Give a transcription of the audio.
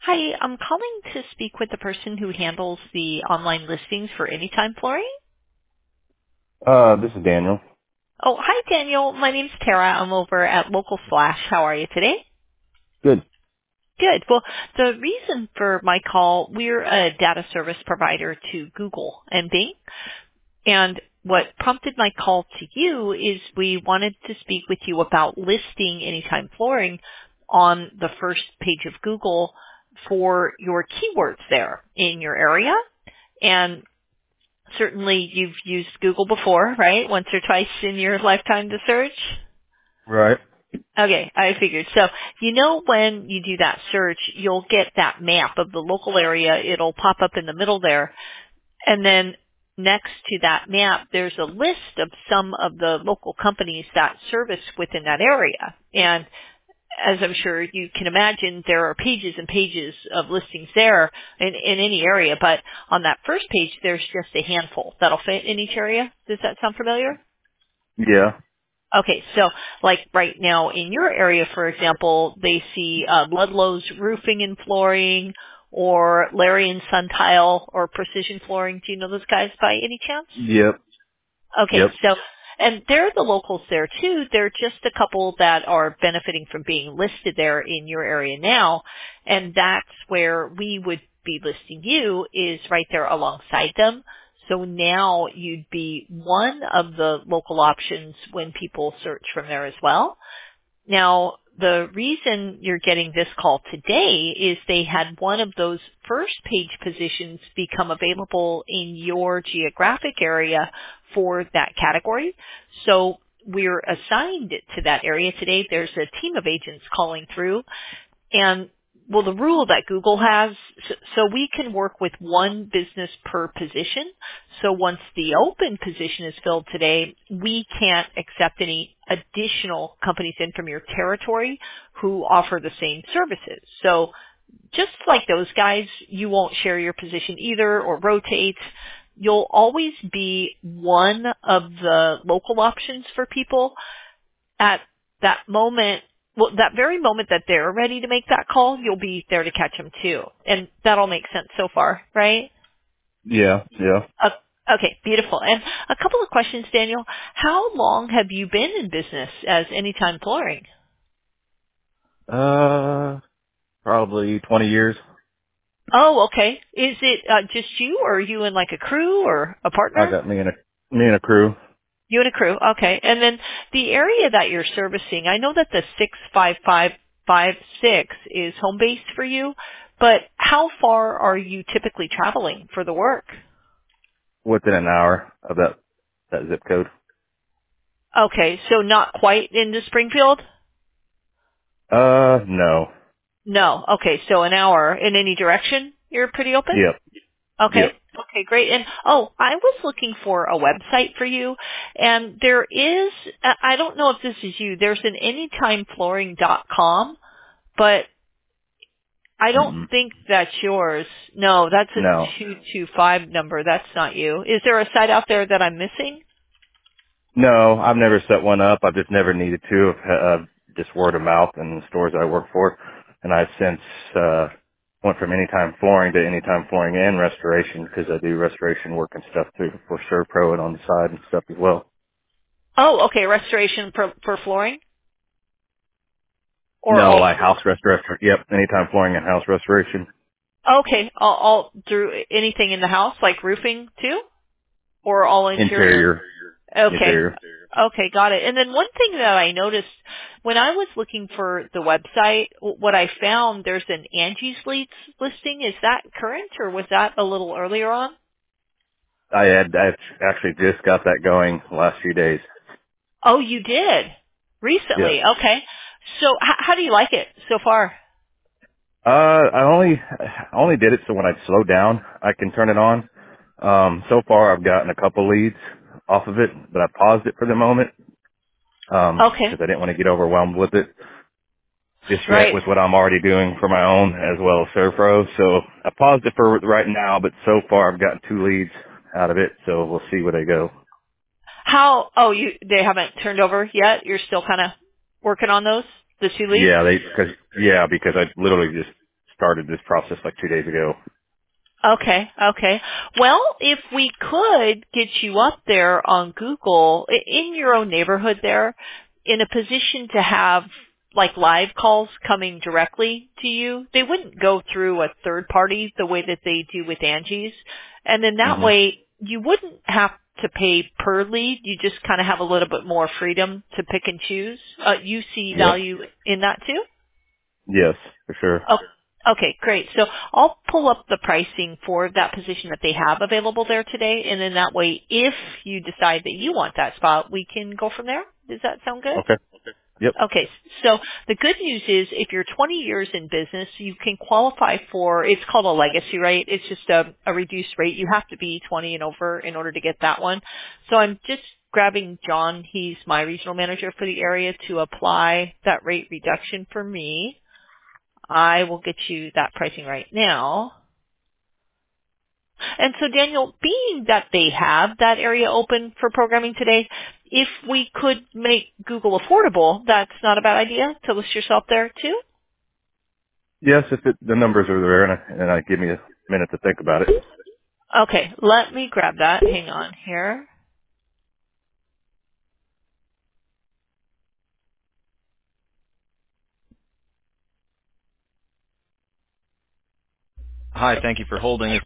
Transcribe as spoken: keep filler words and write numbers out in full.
Hi, I'm calling to speak with the person who handles the online listings for Anytime Flooring. Uh, this is Daniel. Oh, hi, Daniel. My name's Tara. I'm over at Local Flash. How are you today? Good. Good. Well, the reason for my call, we're a data service provider to Google and Bing. And what prompted my call to you is we wanted to speak with you about listing Anytime Flooring on the first page of Google for your keywords there in your area. And certainly you've used Google before, right? Once or twice in your lifetime to search? Right. Okay, I figured. So, you know when you do that search, you'll get that map of the local area. It'll pop up in the middle there. And then next to that map, there's a list of some of the local companies that service within that area. And as I'm sure you can imagine, there are pages and pages of listings there in, in any area. But on that first page, there's just a handful that'll fit in each area. Does that sound familiar? Yeah. Okay, so like right now in your area, for example, they see uh, Ludlow's Roofing and Flooring or Larry and Sun Tile or Precision Flooring. Do you know those guys by any chance? Yep. Okay, Yep. so, and they're the locals there too. They're just a couple that are benefiting from being listed there in your area now. And that's where we would be listing you is right there alongside them. So now you'd be one of the local options when people search from there as well. Now, the reason you're getting this call today is they had one of those first page positions become available in your geographic area for that category. So we're assigned to that area today. There's a team of agents calling through. And well, the rule that Google has, so so we can work with one business per position. So once the open position is filled today, we can't accept any additional companies in from your territory who offer the same services. So just like those guys, you won't share your position either or rotate. You'll always be one of the local options for people at that moment. Well, that very moment that they're ready to make that call, you'll be there to catch them too. And that'll make sense so far, right? Yeah. Yeah. Uh, okay, beautiful. And a couple of questions, Daniel. How long have you been in business as Anytime Flooring? Uh, probably twenty years. Oh, okay. Is it uh, just you, or are you in like a crew or a I partner? got me and a me and a crew. You and a crew. Okay. And then the area that you're servicing, I know that the six five five five six is home base for you, but how far are you typically traveling for the work? Within an hour of that that zip code. Okay. So not quite into Springfield? Uh, no. No. Okay. So an hour in any direction? You're pretty open? Yep. Okay. Yep. Okay, great. And oh, I was looking for a website for you, and there is, I I don't know if this is you, there's an anytime flooring dot com, but I don't Mm-mm. think that's yours. No, that's a No. two two five number. That's not you. Is there a site out there that I'm missing? No, I've never set one up. I've just never needed to. Uh, just word of mouth in the stores I work for. And I've since, uh, went from Anytime Flooring to Anytime Flooring and Restoration because I do restoration work and stuff too for ServPro and on the side and stuff as well. Oh, okay, restoration for, for flooring? Or No, all, like house restoration. Yep. Anytime Flooring and house restoration. okay, all, all through anything in the house, like roofing too? Or all interior? Interior. Okay. Interior. Okay, got it. And then one thing that I noticed when I was looking for the website, w- what I found, there's an Angie's Leads listing. Is that current or was that a little earlier on? I had, I actually just got that going the last few days. Oh, you did? Yes. Recently. Okay. So h- how do you like it so far? Uh, I only, I only did it so when I slow down, I can turn it on. Um, so far I've gotten a couple leads off of it, but I paused it for the moment, um, Okay. cause I didn't want to get overwhelmed with it just yet Right. with what I'm already doing for my own as well as ServPro. So I paused it for right now, but so far I've gotten two leads out of it. So we'll see where they go. How, oh, you, they haven't turned over yet? You're still kind of working on those? The two leads? Yeah, they, cause, yeah, because I literally just started this process like two days ago. Okay, okay. Well, if we could get you up there on Google i- in your own neighborhood there, in a position to have like live calls coming directly to you, they wouldn't go through a third party the way that they do with Angie's. And then that hmm way you wouldn't have to pay per lead. You just kind of have a little bit more freedom to pick and choose. Uh, you see Yep. value in that too? Yes, for sure. Oh, okay, great. So I'll pull up the pricing for that position that they have available there today, and then that way, if you decide that you want that spot, we can go from there. Does that sound good? Okay. Yep. Okay, so the good news is if you're twenty years in business, you can qualify for, it's called a legacy rate. It's just a, a reduced rate. You have to be twenty and over in order to get that one. So I'm just grabbing John. He's my regional manager for the area to apply that rate reduction for me. I will get you that pricing right now. And so Daniel, being that they have that area open for programming today, if we could make Google affordable, that's not a bad idea to list yourself there too? Yes, if it, the numbers are there, and I, and I give me a minute to think about it. Okay, let me grab that. Hang on here. Hi, thank you for holding.